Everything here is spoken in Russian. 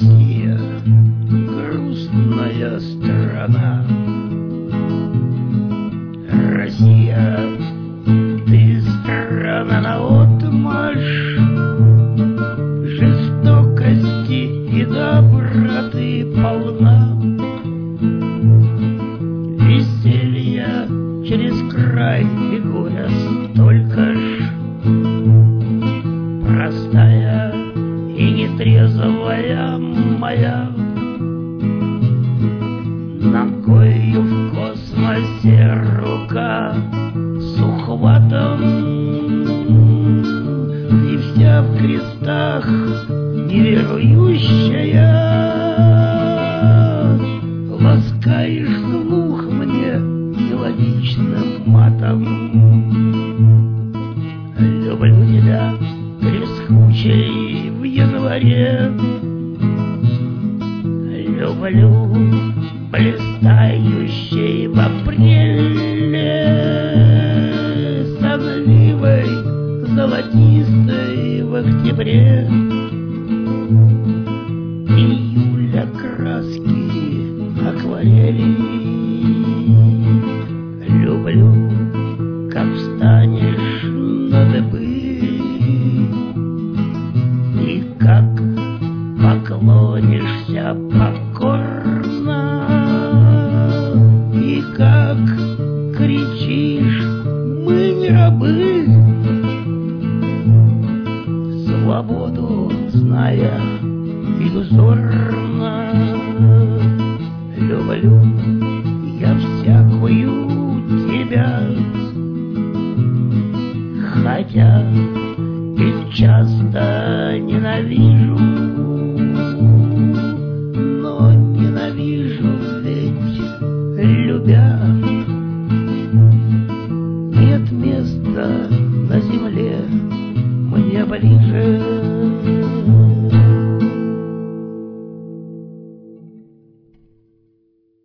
Россия, грустная страна. Россия, ты страна наотмашь жестокости и доброты полна. Веселья через край и горя столько ж, простая и нетрезвая моя. Ногою в космосе рука с ухватом, и вся в крестах неверующая. Ласкаешь слух мне мелодичным матом. Люблю тебя трескучей в январе, люблю блистающей в апреле, сонливой, золотистой в октябре. Июля краски акварели, люблю, как встанешь на дыбы и как поклонишься покорно, и как кричишь: мы не рабы. Свободу зная иллюзорно, люблю я всякую тебя, хотя и часто ненавижу, но ненавижу ведь любя. Нет места на земле мне ближе,